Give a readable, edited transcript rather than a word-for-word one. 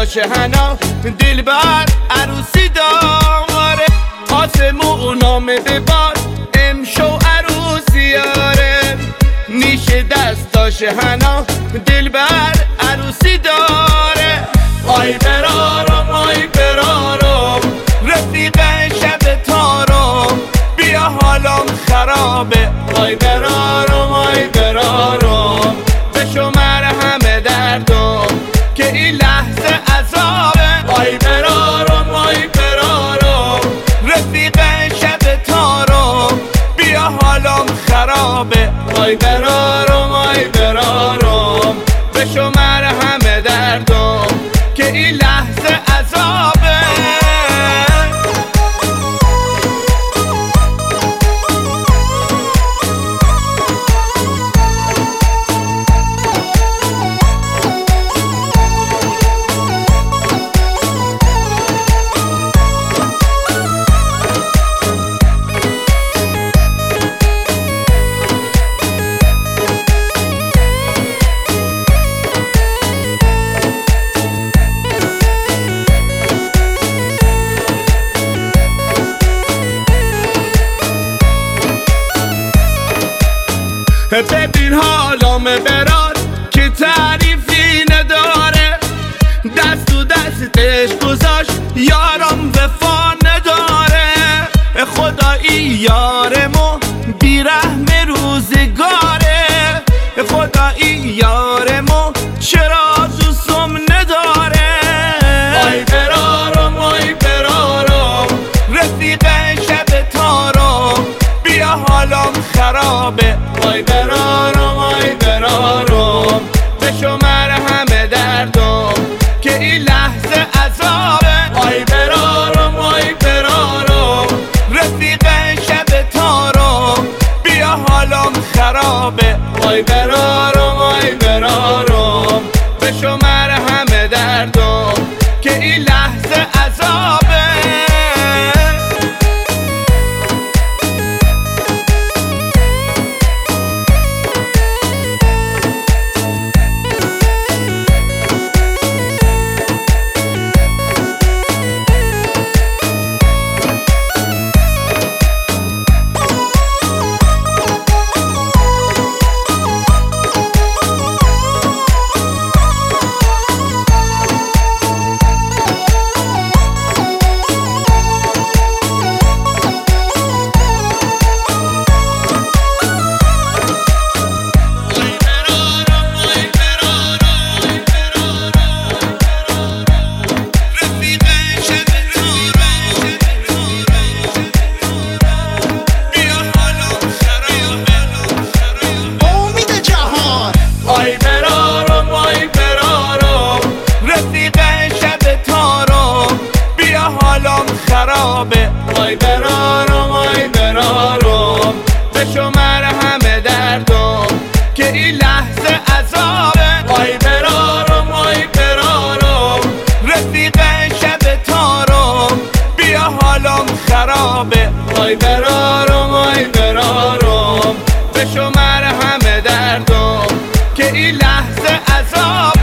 شهنا دلبر عروسی داره، آسمونام ببار امشو عروسی یاره. نیشه دستا شهنا دلبر عروسی داره. آی برارم آی برارم رفیق شب تارم، بیا حالم خرابه. آی برارم آی برارم بشمر همه دردم که این لحظه عذابه. آی برارم آی برارم رفیق شب تارم، بیا حالم خرابه. آی برارم آی برارم بشمر همه دردم که این لحظه عذابه. ببین حالام برار که تعریفی نداره، دست تو دستش گذاشت یارم وفا نداره. خدایی یارمو بیرحم روزگاره، خدایی یارمو چرا دوستم نداره. آی برارم آی برارم رفیق شب تارم، بیا حالم خرابه. آی برارم آی برارم بشمر همه دردم که این لحظه عذابه. آی برارم آی برارم رفیق شب تارم، بیا حالم خرابه. آی برارم آی برارم بشمر همه دردم که این لحظه عذابه. آی برارم آی برارم بشمر همه دردم که این لحظه عذابه. آی برارم آی برارم رفیق شب تارم، بیا حالم خرابه. آی برارم آی برارم بشمر همه دردم که این لحظه عذابه.